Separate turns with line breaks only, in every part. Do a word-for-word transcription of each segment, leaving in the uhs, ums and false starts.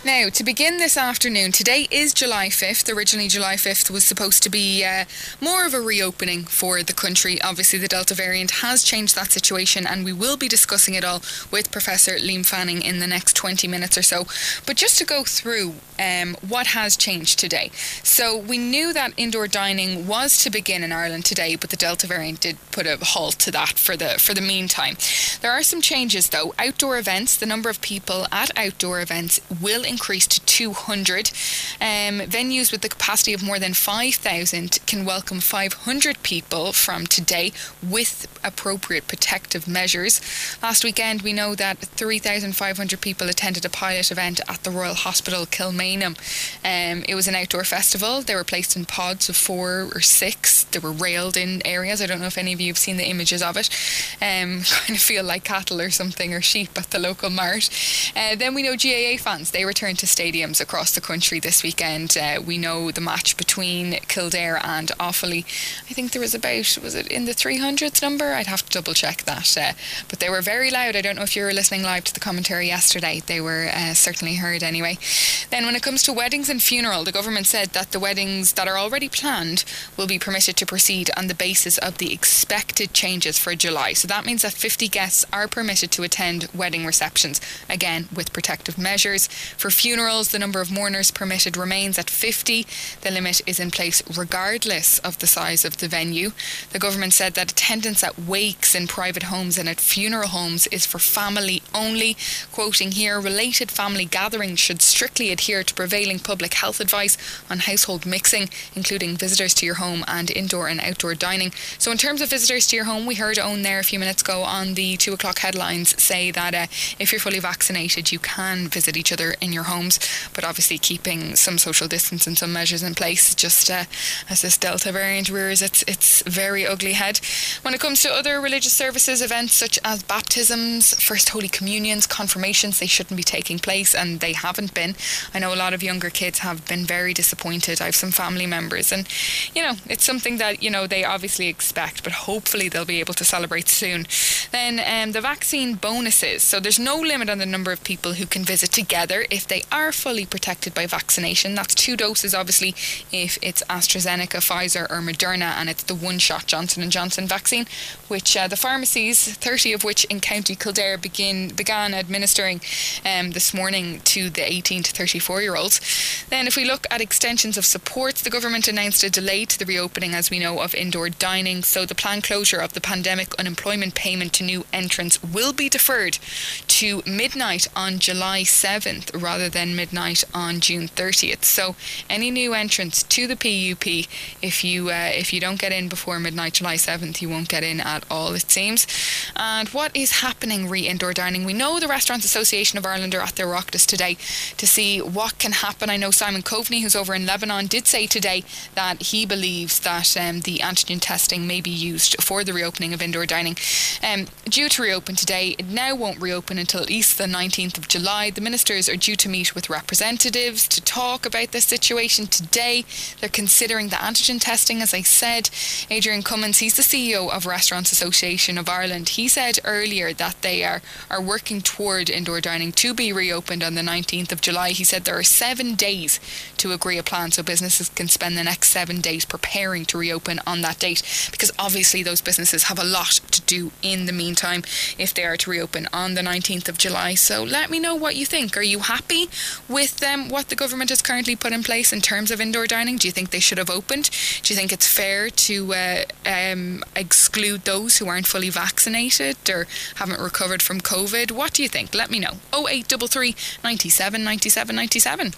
Now, to begin this afternoon, today is July fifth. Originally, July fifth was supposed to be uh, more of a reopening for the country. Obviously, the Delta variant has changed that situation, and we will be discussing it all with Professor Liam Fanning in the next twenty minutes or so. But just to go through um, what has changed today. So, we knew that indoor dining was to begin in Ireland today, but the Delta variant did put a halt to that for the for the meantime. There are some changes, though. Outdoor events, the number of people at outdoor events will increase to two hundred. Um, venues with the capacity of more than five thousand can welcome five hundred people from today with appropriate protective measures. Last weekend, we know that three thousand five hundred people attended a pilot event at the Royal Hospital Kilmainham. Um, it was an outdoor festival. They were placed in pods of four or six. They were railed in areas. I don't know if any of you have seen the images of it. Um, kind of feel like cattle or something, or sheep at the local mart. Uh, then we know G A A fans, they return to stadiums across the country this weekend. Uh, we know the match between Kildare and Offaly. I think there was about, was it in the three hundreds number? I'd have to double check that. Uh, but they were very loud. I don't know if you were listening live to the commentary yesterday. They were uh, certainly heard anyway. Then when it comes to weddings and funeral, the government said that the weddings that are already planned will be permitted to proceed on the basis of the expected changes for July. So that means that fifty guests are permitted to attend wedding receptions, again with protective measures. For funerals, the number of mourners permitted remains at fifty. The limit is in place regardless of the size of the venue. The government said that attendance at wakes in private homes and at funeral homes is for family only. Quoting here, related family gatherings should strictly adhere to prevailing public health advice on household mixing, including visitors to your home and indoor and outdoor dining. So in terms of visitors to your home, we heard Owen there a few minutes ago on the two o'clock headlines say that uh, if you're fully vaccinated, you can visit each other in your homes, but obviously keeping some social distance and some measures in place, just uh, as this Delta variant rears its, its very ugly head. When it comes to other religious services, events such as baptisms, First Holy Communions, confirmations, they shouldn't be taking place, and they haven't been. I know a lot of younger kids have been very disappointed. I have some family members, and you know, it's something that, you know, they obviously expect, but hopefully they'll be able to celebrate soon. Then um, the vaccine bonuses. So there's no limit on the number of people who can visit together if they are fully protected by vaccination. That's two doses, obviously, if it's AstraZeneca, Pfizer or Moderna, and it's the one-shot Johnson and Johnson vaccine, which uh, the pharmacies, thirty of which in County Kildare, begin began administering um, this morning to the eighteen to thirty-four year olds. Then if we look at extensions of supports, the government announced a delay to the reopening, as we know, of indoor dining. So the planned closure of the pandemic unemployment payment to new entrants will be deferred to midnight on July seventh rather than midnight on June thirtieth. So any new entrants to the P U P, if you uh, if you don't get in before midnight July seventh, you won't get in at all, it seems. And what is happening re indoor dining? We know the Restaurants Association of Ireland are at their Oireachtas today to see what can happen. I know Simon Coveney, who's over in Lebanon, did say today that he believes that um, the antigen testing may be used for the reopening of indoor dining. Um, due to reopen today, it now won't reopen until at least the nineteenth of July. The ministers are due to meet with representatives to talk about this situation today. They're considering the antigen testing, as I said. Adrian Cummins, he's the C E O of Restaurants Association of Ireland. He said earlier that they are, are working toward indoor dining to be reopened on the nineteenth of July. He said there are seven days to agree a plan, so businesses can spend the next seven days preparing to reopen on that date, because obviously those businesses have a lot to do in the meantime if they are to reopen on the nineteenth of July. So let me know what you think. Are you happy with um, what the government has currently put in place in terms of indoor dining? Do you think they should have opened? Do you think it's fair to uh, um, exclude those who aren't fully vaccinated or haven't recovered from COVID? What do you think? Let me know. oh eight three three, nine seven, nine seven, nine seven.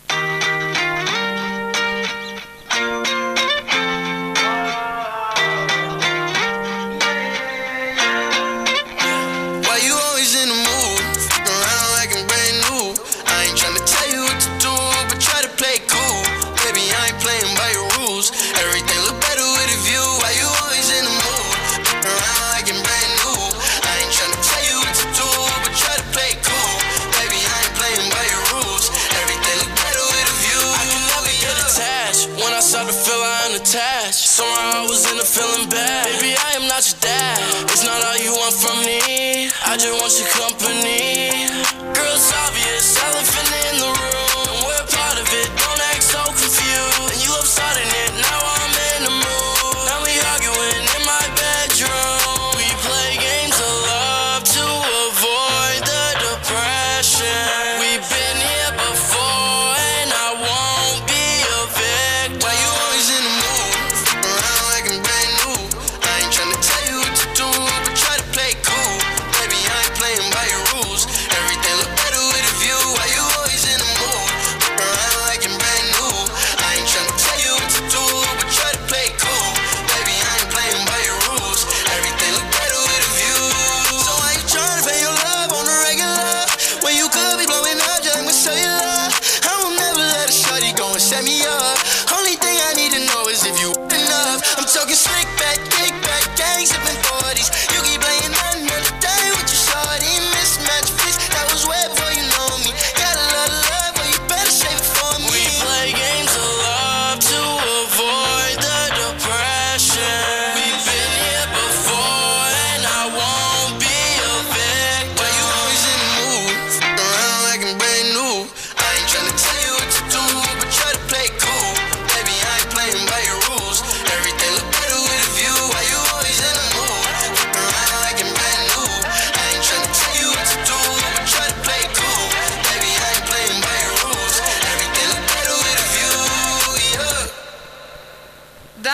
Somehow I was in a feeling bad. Baby, I am not your dad. It's not all you want from me. I just want your company. Girl, it's obvious, elephant in the room.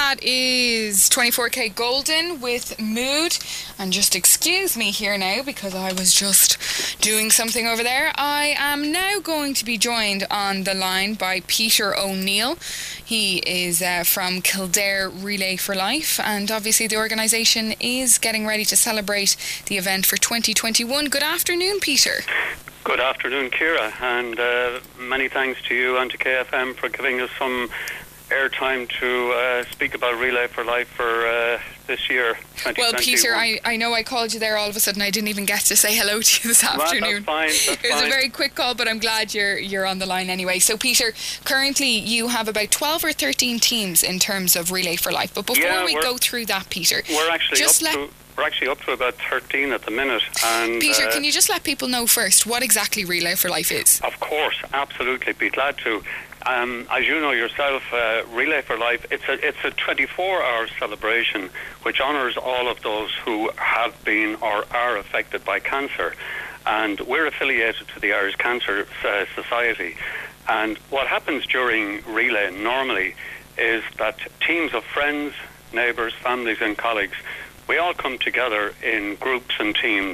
that is twenty-four K Golden with Mood. And just excuse me here now because I was just doing something over there. I am now going to be joined on the line by Peter O'Neill. He is uh, from Kildare Relay for Life, and obviously the organisation is getting ready to celebrate the event for twenty twenty-one. Good afternoon, Peter.
Good afternoon, Ciara, and uh, many thanks to you and to K F M for giving us some airtime to uh, speak about Relay for Life for uh, this year, twenty twenty-one.
Well, Peter, I, I know I called you there all of a sudden. I didn't even get to say hello to you this afternoon.
Well, that's fine, that's
it was
fine.
a very quick call, but I'm glad you're you're on the line anyway. So, Peter, currently you have about twelve or thirteen teams in terms of Relay for Life. But before
yeah,
we go through that, Peter,
we're actually
just
up
let
to we're actually up to about thirteen at the minute. And
Peter,
uh,
can you just let people know first what exactly Relay for Life is?
Of course, absolutely. Be glad to. Um, as you know yourself, uh, Relay for Life, it's a it's a twenty-four hour celebration which honours all of those who have been or are affected by cancer. And we're affiliated to the Irish Cancer uh, Society. And what happens during Relay normally is that teams of friends, neighbours, families and colleagues, we all come together in groups and teams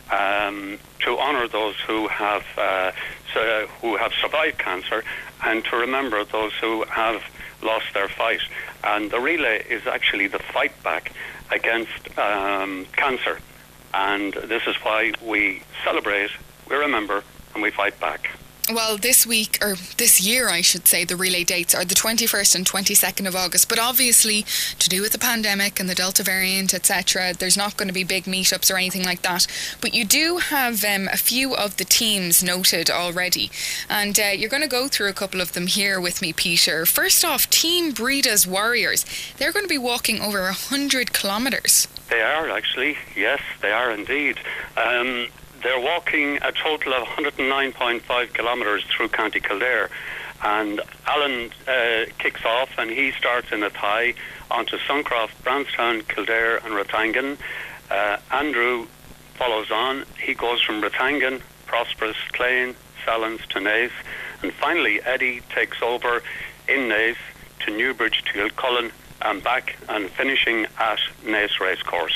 um, to honour those who have uh, so, who have survived cancer, and to remember those who have lost their fight. And the relay is actually the fight back against um, cancer. And this is why we celebrate, we remember, and we fight back.
Well, this week, or this year, I should say, the relay dates are the twenty-first and twenty-second of August. But obviously, to do with the pandemic and the Delta variant, et cetera, there's not going to be big meetups or anything like that. But you do have um, a few of the teams noted already. And uh, you're going to go through a couple of them here with me, Peter. First off, Team Brida's Warriors. They're going to be walking over one hundred kilometres.
They are, actually. Yes, they are indeed. Um... They're walking a total of one hundred nine point five kilometres through County Kildare. And Alan uh, kicks off and he starts in Athy onto Suncroft, Brownstown, Kildare and Rathangan. Uh, Andrew follows on. He goes from Rathangan, Prosperous, Clane, Sallins to Naas. And finally Eddie takes over in Naas to Newbridge to Kilcullen and back, and finishing at Naas Racecourse.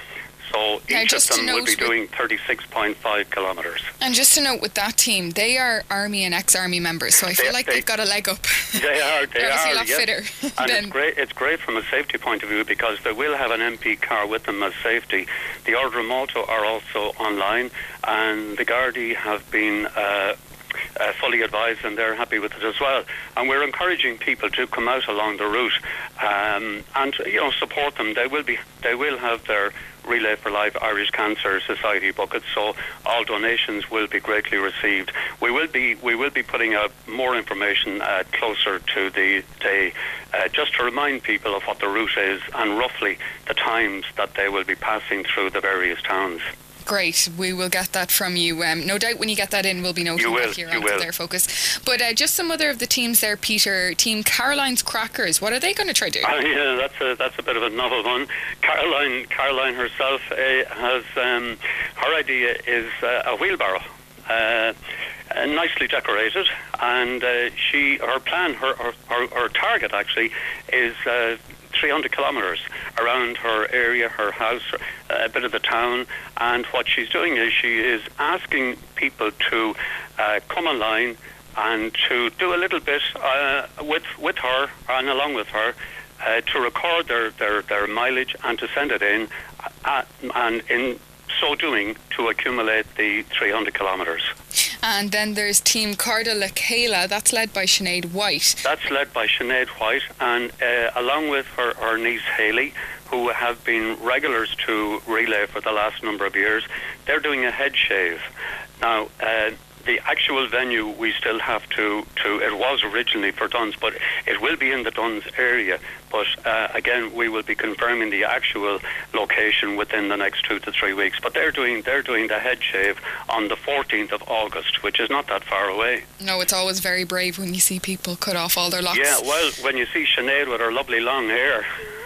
So each of them will be doing thirty-six point five kilometres.
And just to note with that team, they are Army and ex-Army members, so I feel
they,
like
they,
they've got a leg up.
They are, they
They're obviously
are,
a lot
yes.
fitter.
And
than...
it's great, it's great from a safety point of view because they will have an M P car with them as safety. The Ordre Moto are also online, and the Gardaí have been Uh, Uh, fully advised, and they're happy with it as well. And we're encouraging people to come out along the route um, and you know support them. They will be, they will have their Relay for Life Irish Cancer Society buckets, so all donations will be greatly received. We will be we will be putting out more information uh, closer to the day, uh, just to remind people of what the route is and roughly the times that they will be passing through the various towns.
Great, we will get that from you. Um, no doubt when you get that in, we'll be noting
will,
that here
you
onto
will.
their focus. But uh, just some other of the teams there, Peter. Team Caroline's Crackers, what are they going to try to do?
Uh, yeah, that's a, that's a bit of a novel one. Caroline Caroline herself uh, has, um, her idea is uh, a wheelbarrow. Uh, uh, nicely decorated, and uh, she, her plan, her, her, her, her target actually is uh, three hundred kilometres around her area, her house, a bit of the town. And what she's doing is she is asking people to uh, come online and to do a little bit uh, with with her and along with her uh, to record their, their, their mileage and to send it in, uh, and in so doing to accumulate the three hundred kilometres.
And then there's Team Carda Lacala, that's led by Sinead White.
That's led by Sinead White, and uh, along with her, her niece Hayley, who have been regulars to Relay for the last number of years. They're doing a head shave. Now, uh, the actual venue we still have to, to, it was originally for Duns, but it will be in the Duns area. But uh, again, we will be confirming the actual location within the next two to three weeks. But they're doing they're doing the head shave on the fourteenth of August, which is not that far away.
No, it's always very brave when you see people cut off all their locks.
Yeah, well, when you see Sinead with her lovely long hair.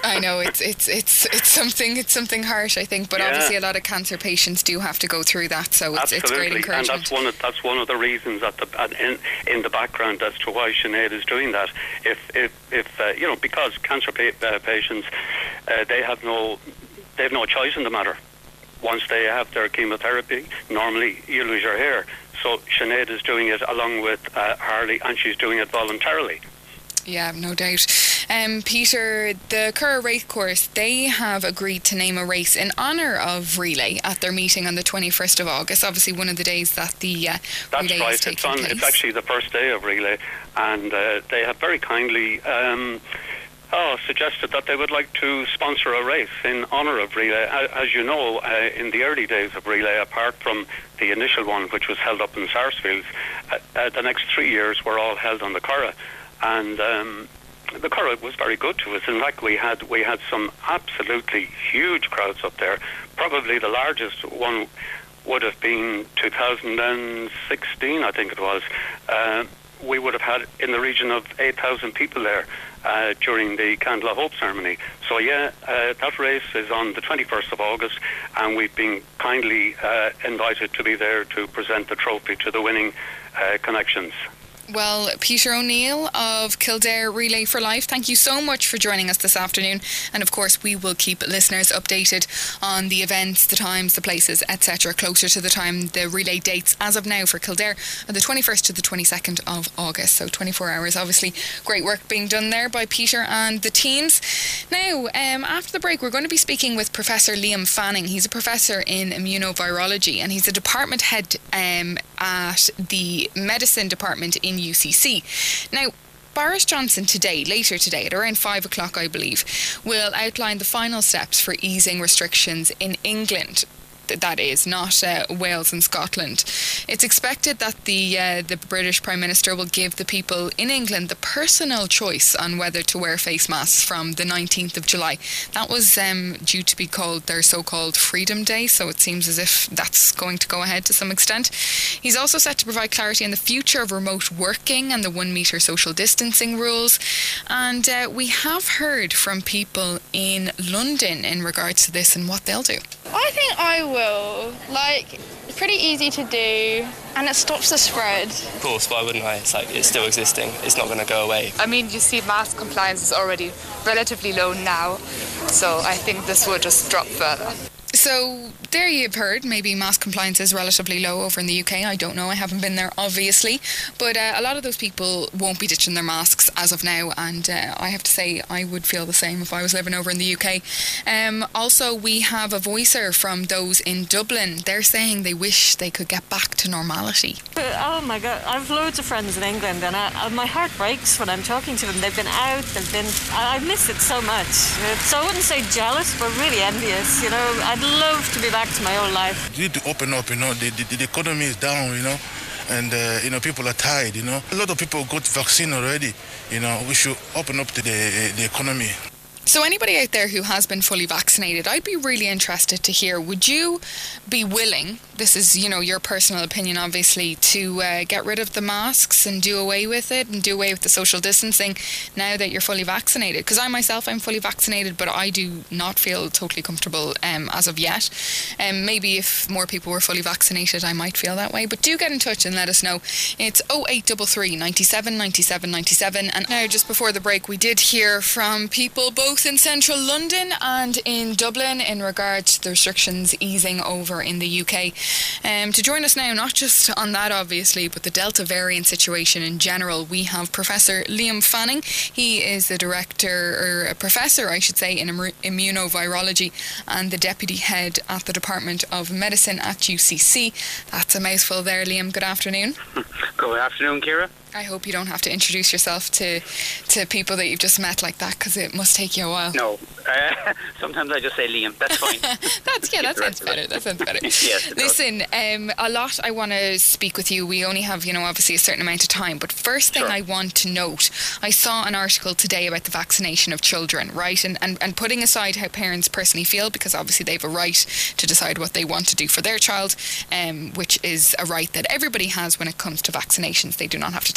I know it's it's it's it's something it's something harsh, I think, but
Yeah.
obviously a lot of cancer patients do have to go through that, so it's, it's great
Absolutely, and
encouragement.
that's one of that's one of the reasons at the at, in in the background as to why Sinead is doing that. If if if uh, you know, because cancer pa- uh, patients, uh, they have no they have no choice in the matter. Once they have their chemotherapy, normally you lose your hair. So Sinead is doing it along with uh, Harley, and she's doing it voluntarily.
Yeah, no doubt. Um, Peter, the Curragh Racecourse, they have agreed to name a race in honour of Relay at their meeting on the twenty-first of August. Obviously, one of the days that the uh,
That's
Relay
right.
is taking
It's on.
place.
It's actually the first day of Relay, and uh, they have very kindly um, oh, suggested that they would like to sponsor a race in honour of Relay. A- As you know, uh, in the early days of Relay, apart from the initial one, which was held up in Sarsfields, uh, uh, the next three years were all held on the Curragh. And um, the Curragh was very good to us. In fact, we had we had some absolutely huge crowds up there. Probably the largest one would have been two thousand sixteen, I think it was. Uh, we would have had in the region of eight thousand people there uh, during the Candle of Hope ceremony. So yeah, uh, that race is on the twenty-first of August, and we've been kindly uh, invited to be there to present the trophy to the winning uh, connections.
Well, Peter O'Neill of Kildare Relay for Life, thank you so much for joining us this afternoon. And of course, we will keep listeners updated on the events, the times, the places, et cetera closer to the time. The relay dates as of now for Kildare are the twenty-first to the twenty-second of August. So twenty-four hours, obviously. Great work being done there by Peter and the teams. Now, um, after the break, we're going to be speaking with Professor Liam Fanning. He's a professor in immunovirology, and he's a department head um, at the medicine department in U C C. Now, Boris Johnson today, later today, at around five o'clock, I believe, will outline the final steps for easing restrictions in England. That is, not uh, Wales and Scotland. It's expected that the uh, the British Prime Minister will give the people in England the personal choice on whether to wear face masks from the nineteenth of July. That was um, due to be called their so-called Freedom Day, so it seems as if that's going to go ahead to some extent. He's also set to provide clarity on the future of remote working and the one metre social distancing rules. And uh, we have heard from people in London in regards to this and what they'll do.
I think I will. Like, it's pretty easy to do, and it stops the spread.
Of course, why wouldn't I? It's like, it's still existing. It's not going to go away.
I mean, you see mask compliance is already relatively low now, so I think this will just drop further.
So there you've heard, maybe mask compliance is relatively low over in the U K. I don't know, I haven't been there obviously, but uh, a lot of those people won't be ditching their masks as of now, and uh, I have to say I would feel the same if I was living over in the U K. Um, also, we have a voicer from those in Dublin. They're saying they wish they could get back to normality.
Oh my God, I've loads of friends in England, and I, my heart breaks when I'm talking to them. They've been out, they've been, I, I miss it so much. So I wouldn't say jealous, but really envious, you know. I'd love to be back to my old life.
We need to open up, you know. The, the, the economy is down, you know, and uh, you know, people are tired, you know. A lot of people got vaccine already, you know. We should open up to the the economy.
So anybody out there who has been fully vaccinated, I'd be really interested to hear, would you be willing, this is, you know, your personal opinion obviously, to uh, get rid of the masks and do away with it and do away with the social distancing now that you're fully vaccinated? Because I myself, I'm fully vaccinated, but I do not feel totally comfortable um, as of yet. Um, maybe if more people were fully vaccinated, I might feel that way. But do get in touch and let us know. It's oh eight three three, ninety-seven, ninety-seven, ninety-seven. And now, just before the break, we did hear from people both in central London and in Dublin in regards to the restrictions easing over in the U K. Um, to join us now, not just on that obviously, but the Delta variant situation in general, we have Professor Liam Fanning. He is the director, or a professor I should say, in immunovirology and the deputy head at the Department of Medicine at U C C. That's a mouthful there, Liam. Good afternoon.
Good afternoon, Ciara.
I hope you don't have to introduce yourself to to people that you've just met like that, because it must take you a while.
No, uh, sometimes I just say Liam. That's fine.
That's yeah, that sounds better. That sounds better.
Yes, it
Listen, um, a lot I want to speak with you. We only have, you know, obviously a certain amount of time. But first thing
Sure.
I want to note, I saw an article today about the vaccination of children, right? And, and and putting aside how parents personally feel, because obviously they have a right to decide what they want to do for their child, um, which is a right that everybody has when it comes to vaccinations. They do not have to take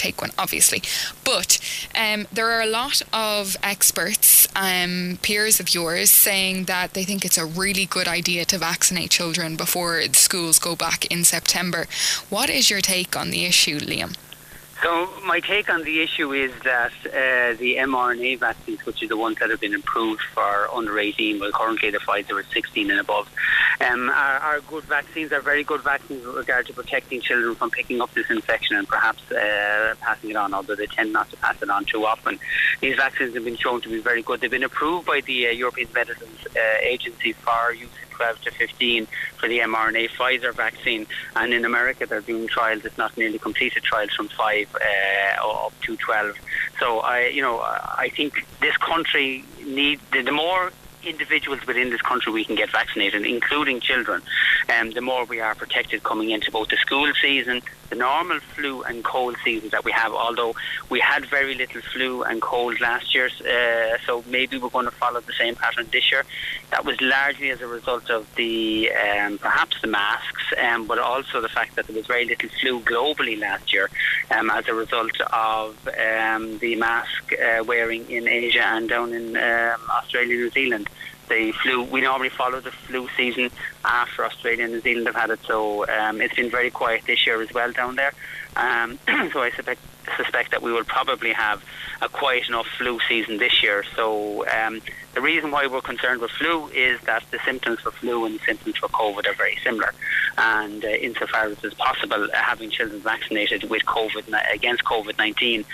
take one, obviously. But um, there are a lot of experts, um, peers of yours, saying that they think it's a really good idea to vaccinate children before schools go back in September. What is your take on the issue, Liam?
So my take on the issue is that uh, the mRNA vaccines, which are the ones that have been approved for under eighteen, well currently the Pfizer is sixteen and above, um, are, are good vaccines, are very good vaccines with regard to protecting children from picking up this infection and perhaps uh, passing it on, although they tend not to pass it on too often. These vaccines have been shown to be very good. They've been approved by the uh, European Medicines uh, Agency for use twelve to fifteen for the mRNA Pfizer vaccine, and in America they're doing trials, if not nearly completed trials, from five uh, up to twelve. So I, you know, I think this country need the, the more individuals within this country we can get vaccinated, including children, and um, the more we are protected coming into both the school season, the normal flu and cold seasons that we have, although we had very little flu and cold last year, uh, so maybe we're going to follow the same pattern this year. That was largely as a result of the um, perhaps the masks, um, but also the fact that there was very little flu globally last year um, as a result of um, the mask uh, wearing in Asia and down in um, Australia, New Zealand. The flu, we normally follow the flu season after Australia and New Zealand have had it, so um, it's been very quiet this year as well down there. Um, so I suspect, suspect that we will probably have a quiet enough flu season this year. So um, the reason why we're concerned with flu is that the symptoms for flu and the symptoms for COVID are very similar. And uh, insofar as it's possible, uh, having children vaccinated with COVID against COVID nineteen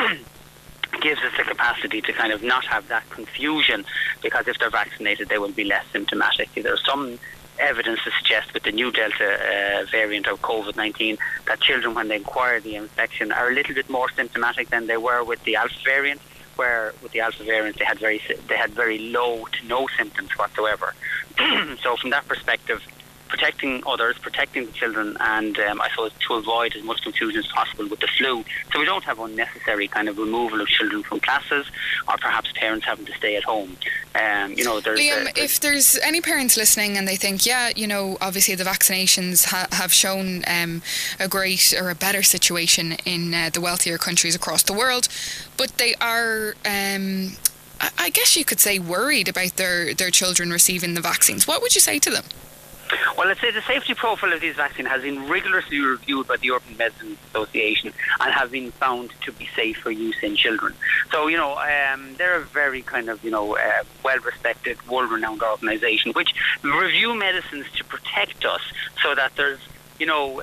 gives us the capacity to kind of not have that confusion, because if they're vaccinated they will be less symptomatic. There's some evidence to suggest with the new Delta uh, variant of COVID nineteen that children, when they acquire the infection, are a little bit more symptomatic than they were with the Alpha variant, where with the Alpha variant they had very they had very low to no symptoms whatsoever. So from that perspective, protecting others, protecting the children, and um, I suppose to avoid as much confusion as possible with the flu, so we don't have unnecessary kind of removal of children from classes, or perhaps parents having to stay at home. Um, you know, there's,
Liam,
uh, there's
if there's any parents listening and they think, yeah, you know, obviously the vaccinations ha- have shown um, a great or a better situation in uh, the wealthier countries across the world, but they are, um, I-, I guess you could say, worried about their, their children receiving the vaccines, what would you say to them?
Well, let's say the safety profile of these vaccines has been rigorously reviewed by the European Medicines Association and have been found to be safe for use in children. So, you know, um, they're a very kind of, you know, uh, well-respected, world-renowned organisation which review medicines to protect us, so that there's, you know, uh,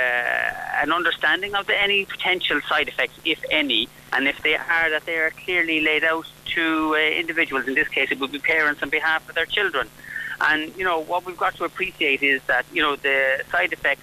an understanding of the, any potential side effects, if any, and if they are, that they are clearly laid out to uh, individuals. In this case, it would be parents on behalf of their children. And, you know, what we've got to appreciate is that, you know, the side effects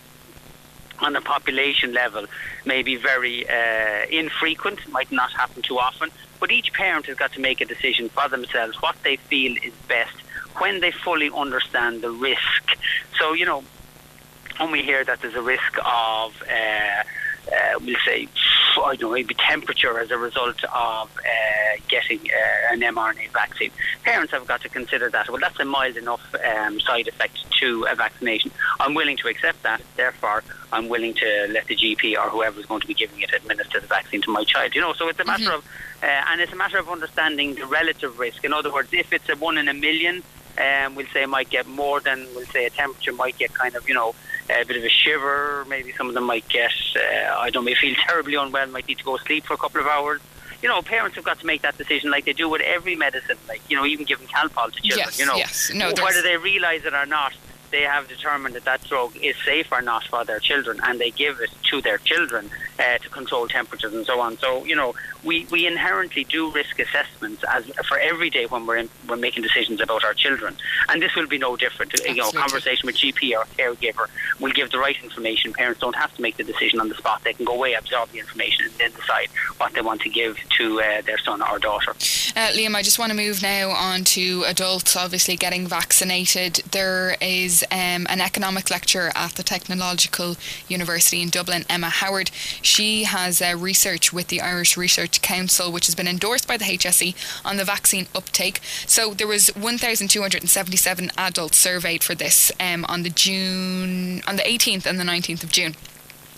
on a population level may be very uh, infrequent, might not happen too often, but each parent has got to make a decision for themselves what they feel is best when they fully understand the risk. So, you know, when we hear that there's a risk of, uh, uh, we'll say, I don't know, maybe temperature as a result of uh, getting uh, an mRNA vaccine, parents have got to consider that. Well, that's a mild enough um, side effect to a vaccination. I'm willing to accept that. Therefore, I'm willing to let the G P or whoever is going to be giving it administer the vaccine to my child. You know, so it's a matter mm-hmm. of, uh, and it's a matter of understanding the relative risk. In other words, if it's a one in a million, um, we'll say might get more than, we'll say a temperature might get kind of, you know, a bit of a shiver. Maybe some of them might get, uh, I don't know, may feel terribly unwell, might need to go sleep for a couple of hours. You know, parents have got to make that decision like they do with every medicine, like, you know, even giving Calpol to children,
yes,
you know.
Yes. No,
whether they realise it or not, they have determined that that drug is safe or not for their children, and they give it to their children uh, to control temperatures and so on. So, you know, we, we inherently do risk assessments as for every day when we're in, we're making decisions about our children, and this will be no different. Absolutely. You know, conversation with G P or caregiver will give the right information. Parents don't have to make the decision on the spot. They can go away, absorb the information, and then decide what they want to give to uh, their son or daughter.
Uh, Liam, I just want to move now on to adults obviously getting vaccinated. There is um, an economic lecturer at the Technological University in Dublin, Emma Howard. She has uh, research with the Irish Research Council, which has been endorsed by the H S E, on the vaccine uptake. So there was one thousand two hundred seventy-seven adults surveyed for this um, on the June, on the eighteenth and the nineteenth of June.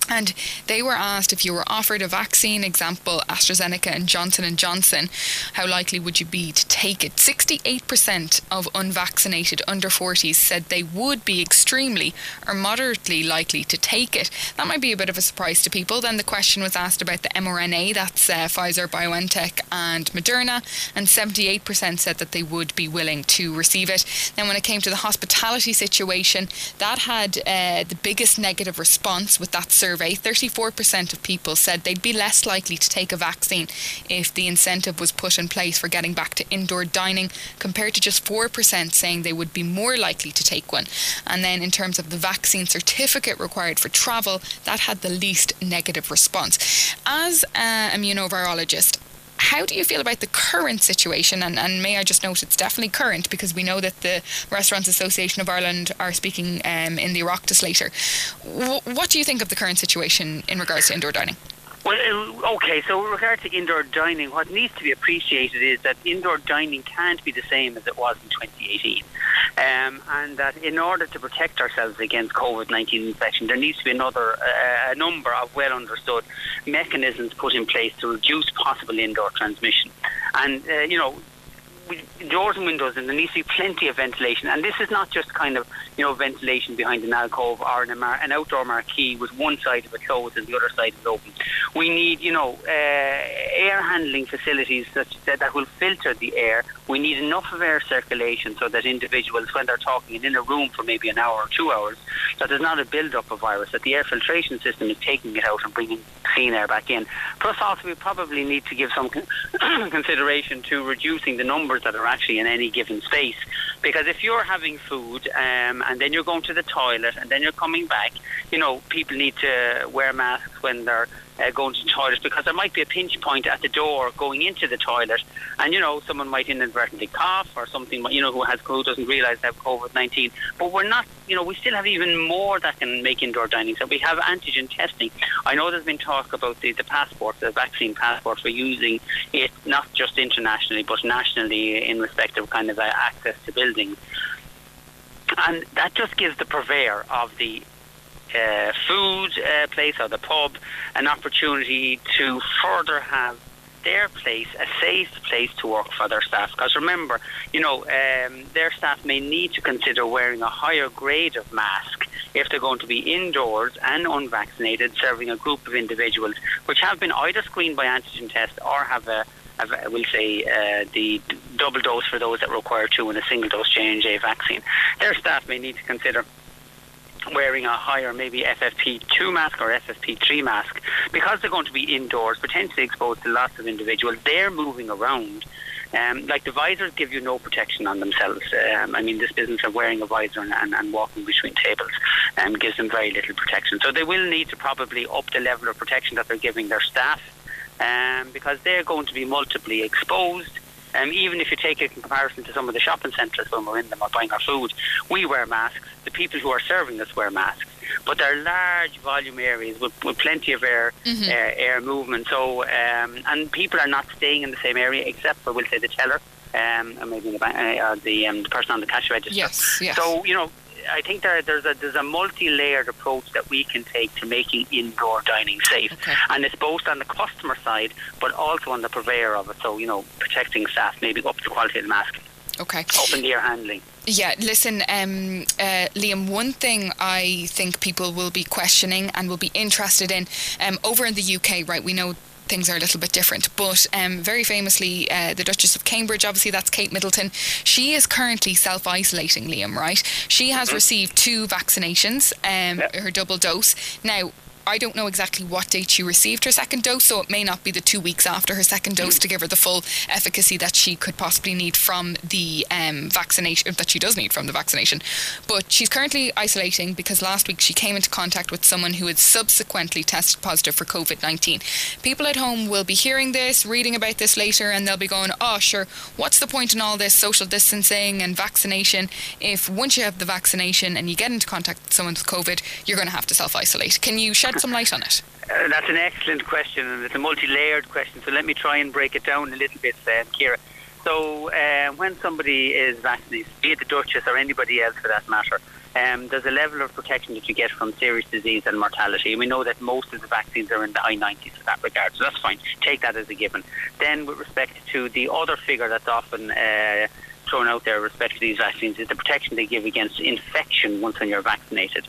And they were asked if you were offered a vaccine, example AstraZeneca and Johnson and Johnson, how likely would you be to take it? sixty-eight percent of unvaccinated under forties said they would be extremely or moderately likely to take it. That might be a bit of a surprise to people. Then the question was asked about the mRNA, that's uh, Pfizer, BioNTech and Moderna, and seventy-eight percent said that they would be willing to receive it. Then when it came to the hospitality situation, that had uh, the biggest negative response with that survey. thirty-four percent of people said they'd be less likely to take a vaccine if the incentive was put in place for getting back to indoor dining, compared to just four percent saying they would be more likely to take one. And then in terms of the vaccine certificate required for travel, that had the least negative response. As an immunovirologist, how do you feel about the current situation? And, and may I just note it's definitely current, because we know that the Restaurants Association of Ireland are speaking um, in the Oireachtas later. W- what do you think of the current situation in regards to indoor dining?
Well, okay, so with regard to indoor dining, what needs to be appreciated is that indoor dining can't be the same as it was in twenty eighteen. Um, and that in order to protect ourselves against COVID nineteen infection, there needs to be another uh, a number of well understood mechanisms put in place to reduce possible indoor transmission. And, uh, you know, doors and windows, and there needs to be plenty of ventilation. And this is not just kind of, you know, ventilation behind an alcove or an, an outdoor marquee with one side of it closed and the other side is open. We need, you know, uh, air handling facilities such that, that will filter the air. We need enough of air circulation so that individuals, when they're talking in a room for maybe an hour or two hours, that there's not a build-up of virus, that the air filtration system is taking it out and bringing clean air back in. Plus also we probably need to give some consideration to reducing the numbers that are actually in any given space, because if you're having food um, and then you're going to the toilet and then you're coming back, you know, people need to wear masks when they're uh, going to the toilet, because there might be a pinch point at the door going into the toilet, and you know, someone might inadvertently cough or something, you know, who has who doesn't realise they have COVID nineteen. But we're not, you know, we still have even more that can make indoor dining. So we have antigen testing. I know there's been talk about the, the passport, the vaccine passport, for using it not just internationally but nationally in respect of kind of uh, access to buildings. And that just gives the purveyor of the uh, food uh, place or the pub an opportunity to further have their place a safe place to work for their staff. Because remember, you know, um, their staff may need to consider wearing a higher grade of mask if they're going to be indoors and unvaccinated, serving a group of individuals which have been either screened by antigen test or have a have, we'll say, uh, the double dose for those that require two and a single dose J and J vaccine. Their staff may need to consider wearing a higher maybe F F P two mask or F F P three mask, because they're going to be indoors, potentially exposed to lots of individuals. They're moving around. Um, like the visors give you no protection on themselves. Um, I mean, this business of wearing a visor and, and, and walking between tables um, gives them very little protection. So they will need to probably up the level of protection that they're giving their staff, um, because they're going to be multiply exposed. Um, even if you take it in comparison to some of the shopping centres when we're in them or buying our food, we wear masks. The people who are serving us wear masks. But they're large volume areas with, with plenty of air mm-hmm. uh, air movement. So um, and people are not staying in the same area except for, we'll say, the teller um, or maybe the, bank, uh, or the, um, the person on the cash register.
Yes, yes.
So, you know, I think there, there's a there's a multi-layered approach that we can take to making indoor dining safe.
Okay.
And it's both on the customer side but also on the purveyor of it. So, you know, protecting staff, maybe up the quality of the mask.
Okay.
Open ear handling.
Yeah, listen, um, uh, Liam, one thing I think people will be questioning and will be interested in, um, over in the U K, right, we know things are a little bit different, but um, very famously uh, the Duchess of Cambridge, obviously that's Kate Middleton, she is currently self-isolating, Liam, right? She has mm-hmm. received two vaccinations, um, yep. her double dose. Now, I don't know exactly what date she received her second dose, so it may not be the two weeks after her second dose to give her the full efficacy that she could possibly need from the um, vaccination, that she does need from the vaccination. But she's currently isolating because last week she came into contact with someone who had subsequently tested positive for COVID nineteen. People at home will be hearing this, reading about this later, and they'll be going, oh sure, what's the point in all this social distancing and vaccination if once you have the vaccination and you get into contact with someone with COVID, you're going to have to self-isolate? Can you shed some light on it?
Uh, that's an excellent question, and it's a multi-layered question, so let me try and break it down a little bit, um, Ciara. So uh, when somebody is vaccinated, be it the Duchess or anybody else for that matter, um, there's a level of protection that you get from serious disease and mortality. We know that most of the vaccines are in the high nineties in that regard, so that's fine. Take that as a given. Then with respect to the other figure that's often uh, thrown out there with respect to these vaccines is the protection they give against infection once when you're vaccinated.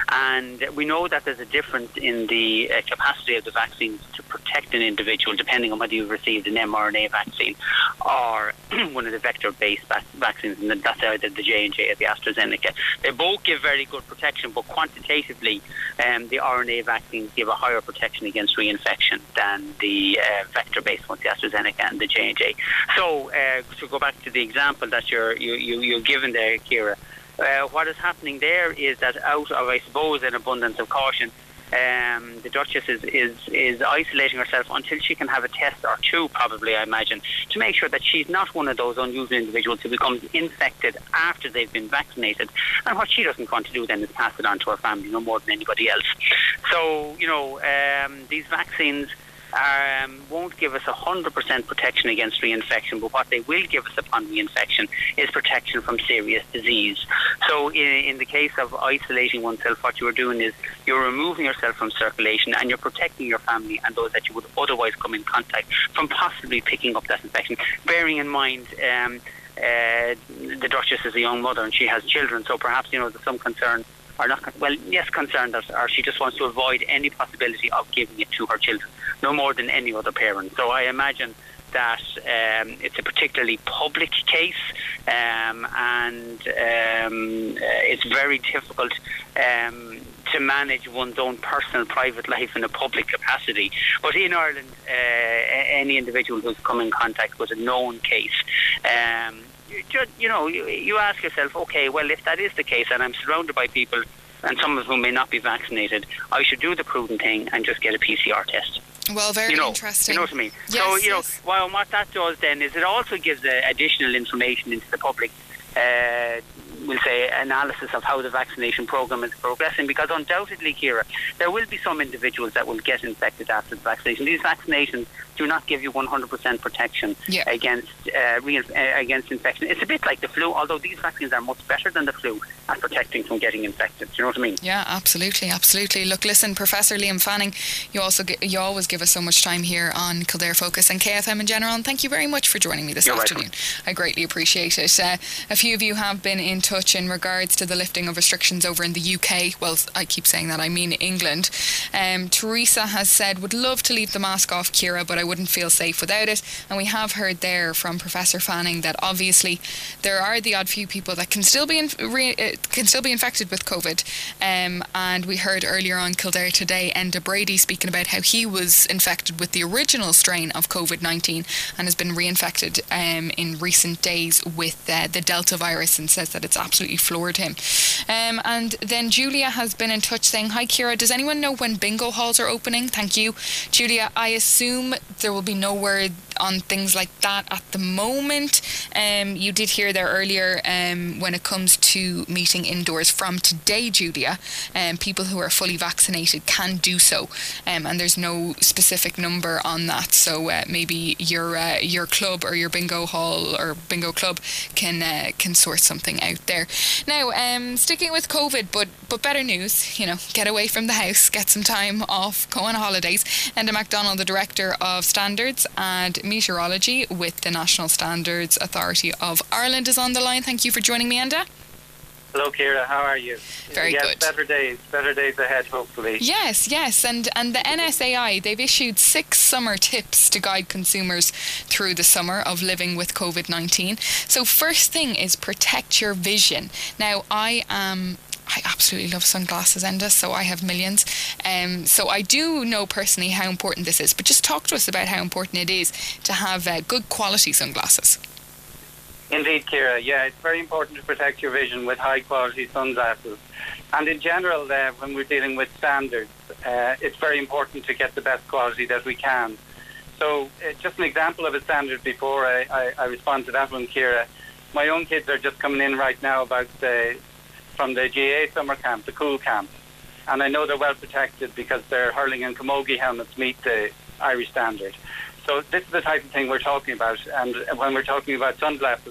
And we know that there's a difference in the uh, capacity of the vaccines to protect an individual depending on whether you've received an mRNA vaccine or one of the vector-based vac- vaccines, and that's either the J and J or the AstraZeneca. They both give very good protection, but quantitatively um, the R N A vaccines give a higher protection against reinfection than the uh, vector-based ones, the AstraZeneca and the J and J. So uh, to go back to the example that you're you, you, you're given there, Ciara, uh, what is happening there is that out of, I suppose, an abundance of caution, um, the Duchess is, is, is isolating herself until she can have a test or two, probably, I imagine, to make sure that she's not one of those unusual individuals who becomes infected after they've been vaccinated. And what she doesn't want to do then is pass it on to her family, no more than anybody else. So, you know, um, these vaccines Um, won't give us one hundred percent protection against reinfection, but what they will give us upon reinfection is protection from serious disease. So in, in the case of isolating oneself, what you're doing is you're removing yourself from circulation and you're protecting your family and those that you would otherwise come in contact from possibly picking up that infection. Bearing in mind um, uh, the Duchess is a young mother and she has children, so perhaps, you know, there's some concern or not, well, yes, concerned, or she just wants to avoid any possibility of giving it to her children, no more than any other parent. So I imagine that um, it's a particularly public case, um, and um, uh, it's very difficult um, to manage one's own personal private life in a public capacity. But in Ireland, uh, any individual who's come in contact with a known case, um, You, just, you know, you, you ask yourself, okay, well, if that is the case and I'm surrounded by people and some of whom may not be vaccinated, I should do the prudent thing and just get a P C R test.
Well, very
you know,
interesting.
You know what I mean?
Yes,
so, you know,
yes.
well, what that does then is it also gives uh, additional information into the public, uh, we'll say, analysis of how the vaccination programme is progressing, because undoubtedly, Ciara, there will be some individuals that will get infected after the vaccination. These vaccinations do not give you one hundred percent protection
yeah.
against uh, re- uh, against infection. It's a bit like the flu, although these vaccines are much better than the flu at protecting from getting infected. Do you know what I mean?
Yeah, absolutely, absolutely. Look, listen, Professor Liam Fanning, you also get, you always give us so much time here on Kildare Focus and K F M in general, and thank you very much for joining me this
You're
afternoon.
welcome.
I greatly appreciate it. Uh, a few of you have been in touch in regards to the lifting of restrictions over in the U K. Well, I keep saying that, I mean England. Um, Teresa has said, would love to leave the mask off, Ciara, but I wouldn't feel safe without it. And we have heard there from Professor Fanning that obviously there are the odd few people that can still be in, re, uh, can still be infected with COVID. Um, and we heard earlier on Kildare Today, Enda Brady speaking about how he was infected with the original strain of COVID nineteen and has been reinfected um, in recent days with uh, the Delta virus, and says that it's absolutely floored him. Um, and then Julia has been in touch saying, hi Ciara, does anyone know when bingo halls are opening? Thank you. Julia, I assume there will be no word on things like that at the moment. Um, you did hear there earlier um, when it comes to meeting indoors from today, Julia, um, people who are fully vaccinated can do so, um, and there's no specific number on that, so uh, maybe your uh, your club or your bingo hall or bingo club can uh, can sort something out there. Now, um, sticking with COVID, but but better news, you know, get away from the house, get some time off, go on holidays. Enda MacDonald, the Director of Standards and Meteorology with the National Standards Authority of Ireland, is on the line. Thank you for joining me, Enda.
Hello, Ciara. How are you?
Very
yes,
good.
Better days, better days ahead, hopefully.
Yes, yes, and and the N S A I, they've issued six summer tips to guide consumers through the summer of living with COVID nineteen. So first thing is protect your vision. Now, I am. I absolutely love sunglasses, Enda, so I have millions. Um, so I do know personally how important this is, but just talk to us about how important it is to have uh, good quality sunglasses.
Indeed, Ciara. Yeah, it's very important to protect your vision with high-quality sunglasses. And in general, uh, when we're dealing with standards, uh, it's very important to get the best quality that we can. So uh, just an example of a standard before I, I, I respond to that one, Ciara. My own kids are just coming in right now about the, from the G A A summer camp, the Cool Camp. And I know they're well protected because their hurling and camogie helmets meet the Irish standard. So this is the type of thing we're talking about. And when we're talking about sunglasses,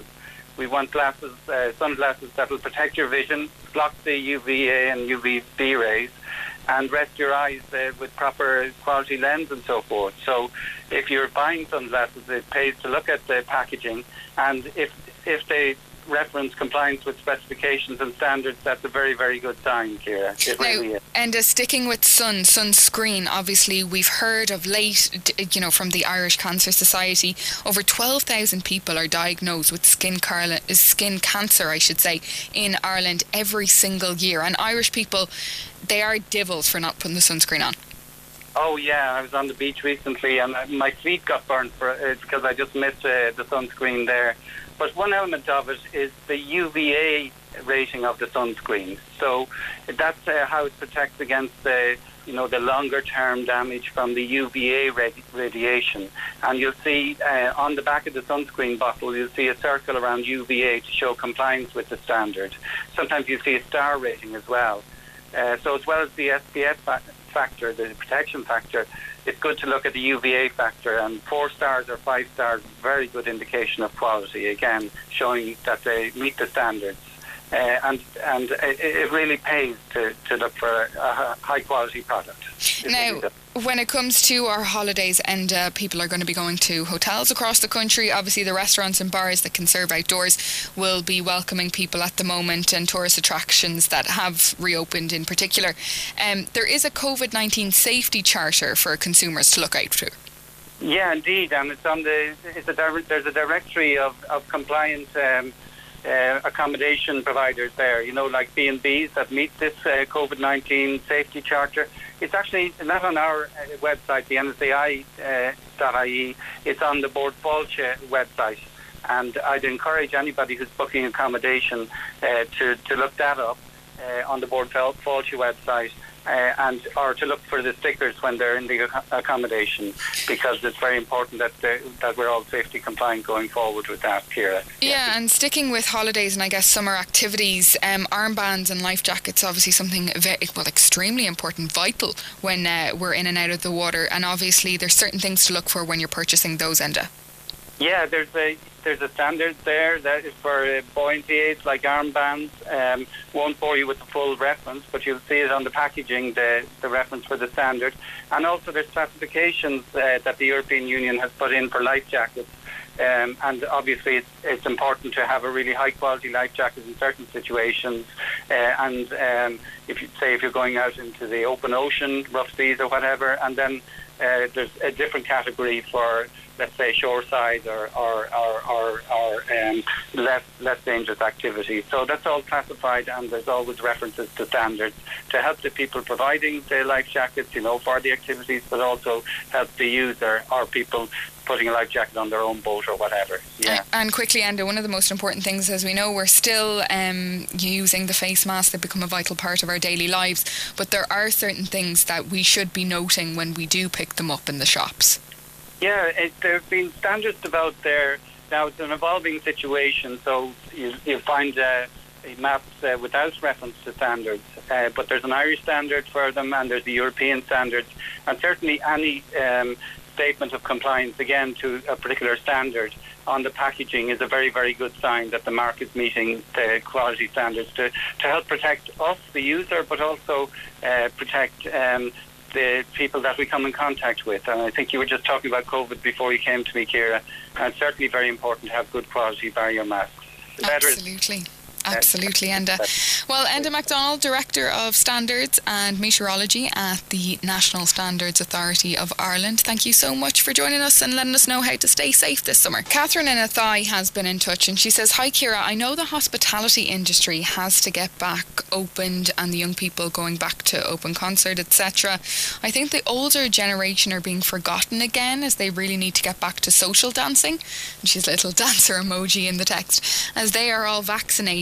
We want glasses, uh, sunglasses that will protect your vision, block the U V A and U V B rays, and rest your eyes uh, with proper quality lens and so forth. So if you're buying sunglasses, it pays to look at the packaging, and if if they reference compliance with specifications and standards, that's a very, very good sign, Ciara. It
now,
really is.
And uh, sticking with sun, sunscreen, obviously we've heard of late, you know, from the Irish Cancer Society, over twelve thousand people are diagnosed with skin, car- skin cancer, I should say, in Ireland every single year. And Irish people, they are devils for not putting the sunscreen on.
Oh yeah, I was on the beach recently and my feet got burned for uh, because I just missed uh, the sunscreen there. But one element of it is the U V A rating of the sunscreen. So that's uh, how it protects against the, you know, the longer term damage from the U V A radi- radiation. And you'll see uh, on the back of the sunscreen bottle, you'll see a circle around U V A to show compliance with the standard. Sometimes you see a star rating as well. Uh, so as well as the S P F fa- factor, the protection factor, it's good to look at the U V A factor, and four stars or five stars, very good indication of quality, again, showing that they meet the standards. Uh, and and it, it really pays to, to look for a, a high quality product. It
Now,
really does.
when it comes to our holidays, and uh, people are going to be going to hotels across the country, obviously the restaurants and bars that can serve outdoors will be welcoming people at the moment, and tourist attractions that have reopened in particular. Um, there is a COVID nineteen safety charter for consumers to look out for.
Yeah, indeed, and it's on the. It's a dir- there's a directory of of compliant Um, Uh, accommodation providers there, you know, like B and Bs that meet this uh, COVID nineteen safety charter. It's actually not on our uh, website, the N S A I dot I E, it's on the Bord Fáilte website. And I'd encourage anybody who's booking accommodation uh, to, to look that up uh, on the Bord Fáilte website. Uh, and or to look for the stickers when they're in the ac- accommodation, because it's very important that that we're all safety compliant going forward with that, Ciara.
Yeah, yeah, and sticking with holidays and I guess summer activities, um, armbands and life jackets, obviously something very, well, extremely important, vital when uh, we're in and out of the water. And obviously there's certain things to look for when you're purchasing those, Enda.
Yeah, there's a there's a standard there that is for uh, buoyancy aids like armbands. Um, won't bore you with the full reference, but you'll see it on the packaging, the the reference for the standard. And also there's classifications uh, that the European Union has put in for life jackets. Um, and obviously it's, it's important to have a really high quality life jacket in certain situations. Uh, and um, if you say if you're going out into the open ocean, rough seas or whatever, and then uh, there's a different category for, let's say, shoreside or or, or, or, or um, less less dangerous activities. So that's all classified, and there's always references to standards to help the people providing the life jackets, you know, for the activities, but also help the user or people putting a life jacket on their own boat or whatever. Yeah.
And quickly, Enda, one of the most important things, as we know, we're still um, using the face mask. They've become a vital part of our daily lives, but there are certain things that we should be noting when we do pick them up in the shops.
Yeah, it, there have been standards developed there. Now, it's an evolving situation, so you, you find uh, maps uh, without reference to standards, uh, but there's an Irish standard for them and there's the European standards, and certainly any um, statement of compliance, again, to a particular standard on the packaging is a very, very good sign that the mark is meeting the quality standards to, to help protect us, the user, but also uh, protect um, the people that we come in contact with. And I think you were just talking about COVID before you came to me, Ciara, and it's certainly very important to have good quality barrier masks. The better
Absolutely. Absolutely, Enda. Well, Enda MacDonald, Director of Standards and Meteorology at the National Standards Authority of Ireland, thank you so much for joining us and letting us know how to stay safe this summer. Catherine in Athy has been in touch and she says, "Hi Ciara, I know the hospitality industry has to get back opened and the young people going back to open concert, et cetera. I think the older generation are being forgotten again as they really need to get back to social dancing." And she's a little dancer emoji in the text. "As they are all vaccinated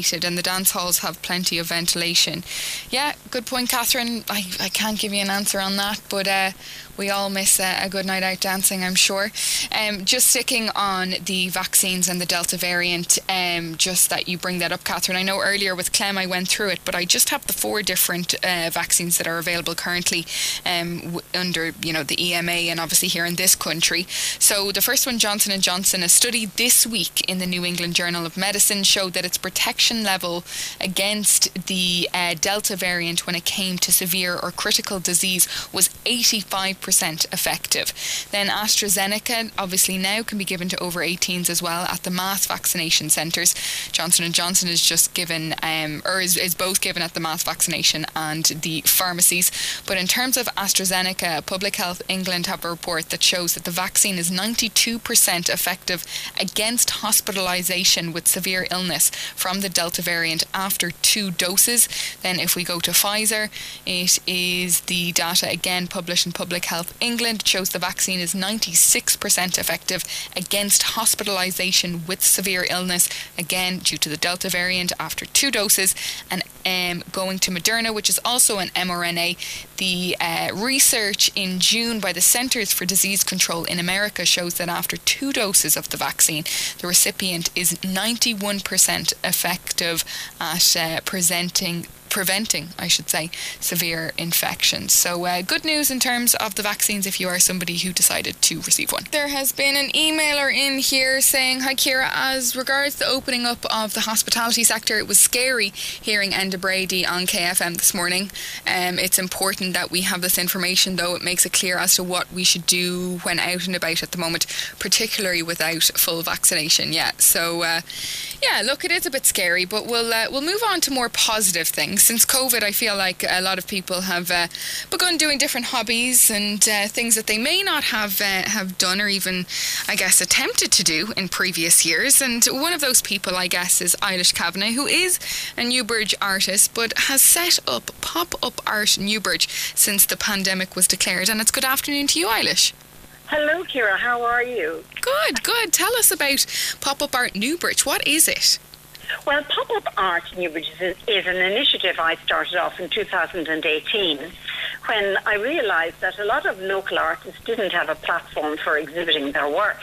ventilated and the dance halls have plenty of ventilation. Yeah, good point, Catherine. I, I can't give you an answer on that, but uh, we all miss uh, a good night out dancing, I'm sure. Um, just sticking on the vaccines and the Delta variant, um, just that you bring that up, Catherine. I know earlier with Clem I went through it, but I just have the four different uh, vaccines that are available currently um, w- under, you know, the E M A and obviously here in this country. So the first one, Johnson and Johnson, a study this week in the New England Journal of Medicine showed that its protection level against the uh, Delta variant when it came to severe or critical disease was eighty-five percent effective. Then AstraZeneca obviously now can be given to over eighteens as well at the mass vaccination centres. Johnson and Johnson is just given, um, or is, is both given at the mass vaccination and the pharmacies. But in terms of AstraZeneca, Public Health England have a report that shows that the vaccine is ninety-two percent effective against hospitalisation with severe illness from the Delta variant after two doses. Then if we go to Pfizer, it is the data again published in Public Health England. It shows the vaccine is ninety-six percent effective against hospitalisation with severe illness, again due to the Delta variant after two doses. And um, going to Moderna, which is also an mRNA, the uh, research in June by the Centers for Disease Control in America shows that after two doses of the vaccine, the recipient is ninety-one percent effective at uh, presenting preventing, I should say, severe infections. So uh, good news in terms of the vaccines if you are somebody who decided to receive one. There has been an emailer in here saying, hi Ciara, as regards the opening up of the hospitality sector, it was scary hearing Enda Brady on K F M this morning. Um, it's important that we have this information, though. It makes it clear as to what we should do when out and about at the moment, particularly without full vaccination yet. So uh, yeah, look, it is a bit scary, but we'll uh, we'll move on to more positive things. Since COVID, I feel like a lot of people have uh, begun doing different hobbies and uh, things that they may not have uh, have done or even, I guess, attempted to do in previous years. And one of those people, I guess, is Eilish Kavanagh, who is a Newbridge artist, but has set up Pop-Up Art Newbridge since the pandemic was declared. And it's good afternoon to you, Eilish.
Hello, Ciara. How are you?
Good, good. Tell us about Pop-Up Art Newbridge. What is it?
Well, Pop-Up Art Newbridge is, is an initiative I started off in two thousand eighteen when I realised that a lot of local artists didn't have a platform for exhibiting their work.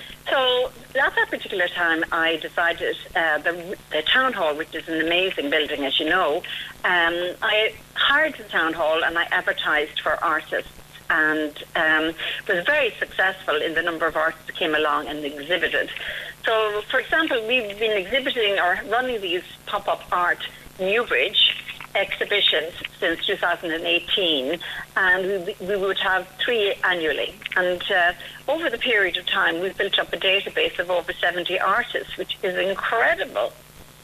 So at that particular time, I decided uh, the, the town hall, which is an amazing building, as you know, um, I hired the town hall and I advertised for artists, and um, was very successful in the number of artists that came along and exhibited. So, for example, we've been exhibiting or running these pop-up art Newbridge exhibitions since two thousand eighteen, and we, we would have three annually. And uh, over the period of time, we've built up a database of over seventy artists, which is incredible.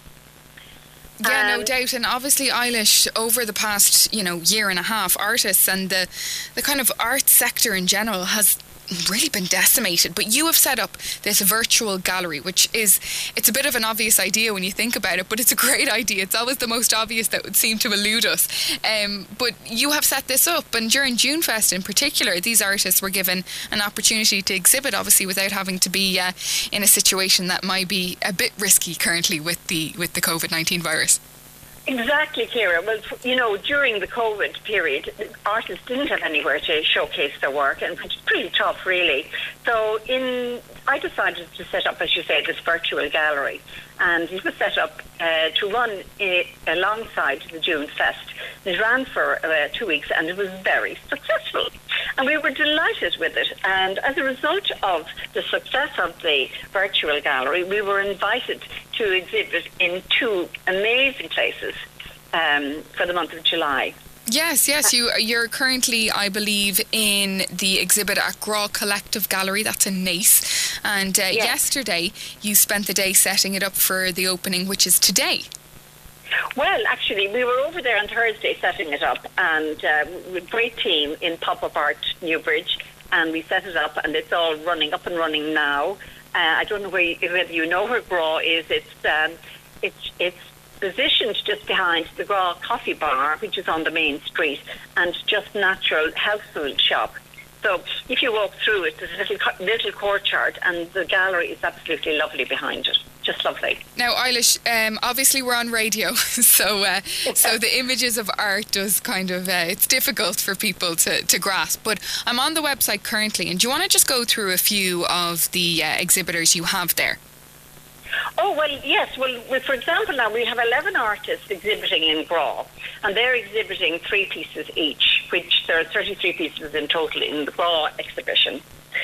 Yeah, no doubt. And obviously, Eilish, over the past, you know, year and a half, artists and the, the kind of art sector in general has really been decimated. But you have set up this virtual gallery, which is, it's a bit of an obvious idea when you think about it, but it's a great idea. It's always the most obvious that would seem to elude us. Um, but you have set this up, and during Junefest in particular, these artists were given an opportunity to exhibit, obviously without having to be uh, in a situation that might be a bit risky currently with the with the COVID nineteen virus.
Exactly, Ciara. Well, you know, during the COVID period, artists didn't have anywhere to showcase their work, and it's pretty tough, really. So in, I decided to set up, as you say, this virtual gallery, and it was set up uh, to run uh, alongside the June Fest. It ran for uh, two weeks, and it was very successful. And we were delighted with it. And as a result of the success of the virtual gallery, we were invited to exhibit in two amazing places um, for the month of July.
Yes, yes. You, you're currently, I believe, in the exhibit at Graw Collective Gallery. That's in Naas. And uh, yes. yesterday, you spent the day setting it up for the opening, which is today.
Well, actually, we were over there on Thursday setting it up, and uh, with a great team in Pop-Up Art Newbridge, and we set it up, and it's all running, up and running now. Uh, I don't know where you, whether you know where Graw is. It's um, it's it's positioned just behind the Graw Coffee Bar, which is on the main street, and Just Natural Health Food Shop. So if you walk through it, there's a little, little courtyard, and the gallery is absolutely lovely behind it. Just lovely.
Now, Eilish, um, obviously we're on radio, so uh, so the images of art does kind of, uh, it's difficult for people to, to grasp. But I'm on the website currently, and do you want to just go through a few of the uh, exhibitors you have there?
Oh, well, yes. Well, well, for example, now we have eleven artists exhibiting in Graw, and they're exhibiting three pieces each, which there are thirty-three pieces in total in the Graw exhibition.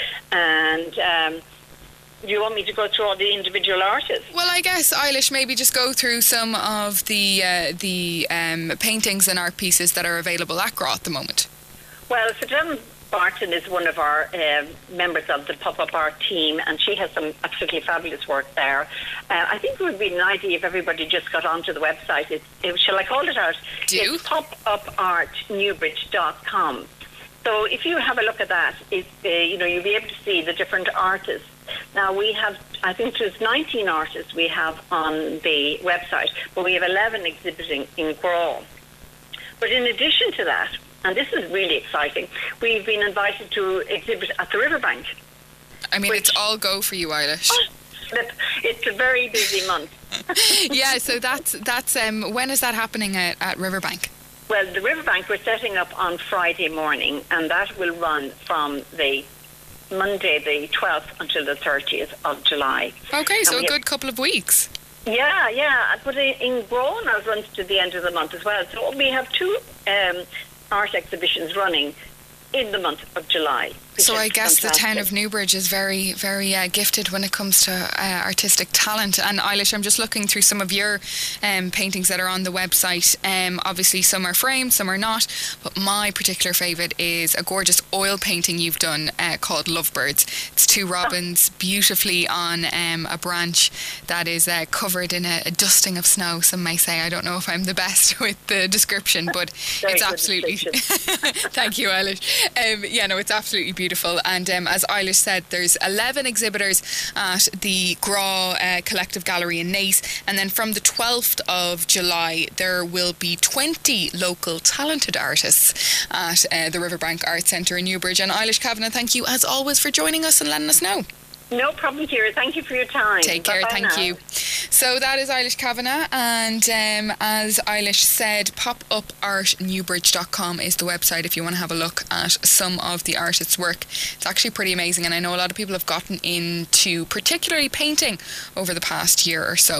And um, do you want me to go through all the individual artists?
Well, I guess, Eilish, maybe just go through some of the uh, the um, paintings and art pieces that are available at Graw at the moment.
Well, Sir Barton is one of our uh, members of the pop-up art team, and she has some absolutely fabulous work there. Uh, I think it would be an idea if everybody just got onto the website. It's, it, shall I call it out?
Do.
It's pop up art newbridge dot com. So if you have a look at that, it, uh, you know, you'll be able to see the different artists. Now we have, I think there's nineteen artists we have on the website, but we have eleven exhibiting in Graw. But in addition to that, and this is really exciting, we've been invited to exhibit at the Riverbank.
I mean, which, it's all go for you, Eilish.
It's a very busy month.
Yeah, so that's, that's um, when is that happening at, at Riverbank?
Well, the Riverbank we're setting up on Friday morning, and that will run from the Monday the twelfth until the thirtieth of July.
Okay, so a
have,
good couple of weeks.
Yeah, yeah, but in Graw now it runs to the end of the month as well. So we have two um, art exhibitions running in the month of July.
So I guess
fantastic.
The town of Newbridge is very, very uh, gifted when it comes to uh, artistic talent. And Eilish, I'm just looking through some of your um, paintings that are on the website. Um, obviously, some are framed, some are not. But my particular favourite is a gorgeous oil painting you've done uh, called Lovebirds. It's two robins beautifully on um, a branch that is uh, covered in a, a dusting of snow, some may say. I don't know if I'm the best with the description, but it's absolutely... Thank you, Eilish. Um, yeah, no, it's absolutely beautiful. Beautiful. And um, as Eilish said, there's eleven exhibitors at the Graw uh, Collective Gallery in Naas, and then from the twelfth of July there will be twenty local talented artists at uh, the Riverbank Arts Centre in Newbridge. And Eilish Kavanagh, thank you as always for joining us and letting us know.
No problem, Ciara. Thank you for your time.
Take care.
Bye-bye
thank
now.
you. So that is Eilish Kavanagh, and um, as Eilish said, pop up art newbridge dot com is the website if you want to have a look at some of the artists' work. It's actually pretty amazing, and I know a lot of people have gotten into particularly painting over the past year or so.